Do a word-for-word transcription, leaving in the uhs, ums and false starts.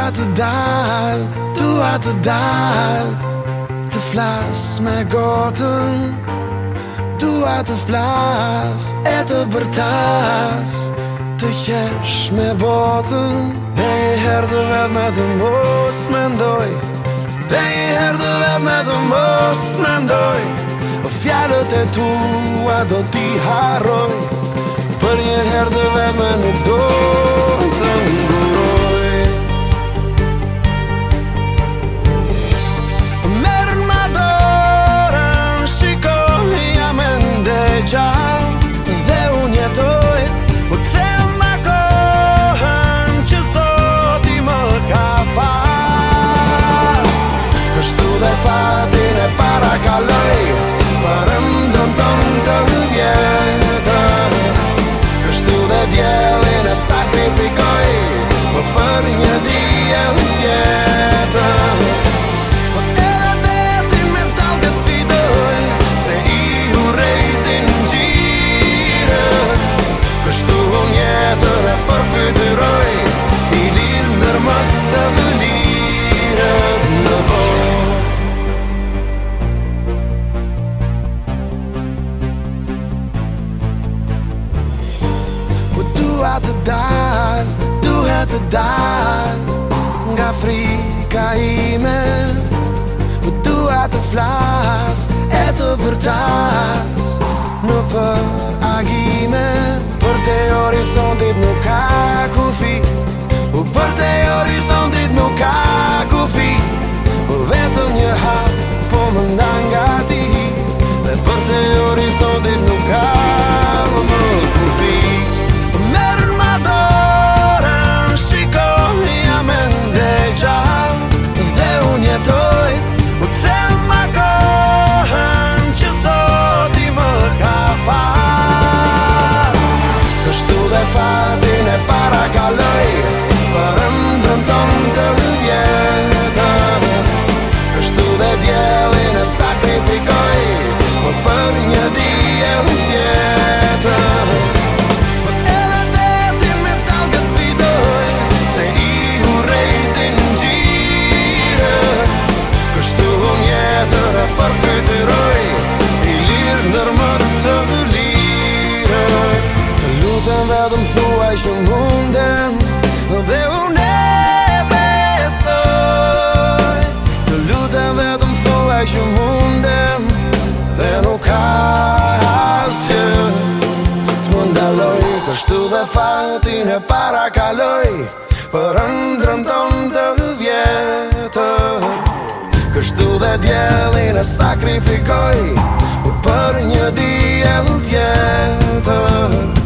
të dal, dua të dal, të flas me gotën, dua të flas e të bërtas, të qesh me botën. Dhe i herë të vetë me të mos mendoj, dhe i herë të vetë me të mos mendoj, fjallët e tua do t'i harroj, për një herë të vetë me nuk do të nguroj. Merën ma dorën, shikoj jam ende gjallë, dhe unë jetoj, më kthem ma kohën që sot i më ka falë. Kështu dhe fatin e para kaloj, për ëndrën tonë të vjetër. Kështu dhe djelin e sakrifikoj, më për një diell tjetër. Po edhe detin me talë sfidoj, se i urrej zinxhire. Kështu unë jetën e përfytyroj, i lidh ndër më të lirët në botë. Dua të dal, dua të dal nga frika ime, dua të flas e të bërtas në për agime. Për te horizontit nuk ka kufi, për te horizontit nuk ka kufi, vetëm një hap po më nda nga ti, dhe për te horizontit nuk ka më kufi. Merën ma dorën, shikoj jam ende gjallë, dhe unë jetoj, më kthem ma kohën që sot i më ka falë. Kështu dhe fatin e para kaloj, për ëndrën tonë të vjetër. Kështu dhe djelin e sakrifikoj, më për një diell tjetër. Përfytyroj, i lirë ndër më të lirët. Të lutem vetëm thuaj që mundem, dhe unë e besoj. Të lutem vetëm thuaj që mundem, dhe nuk ka asgjë t'më ndaloj. Kështu dhe fatin e para kaloj, për ëndrën tonë të vjetër. Kështu dhe djelin e sakrifikoj, për një diell tjetër.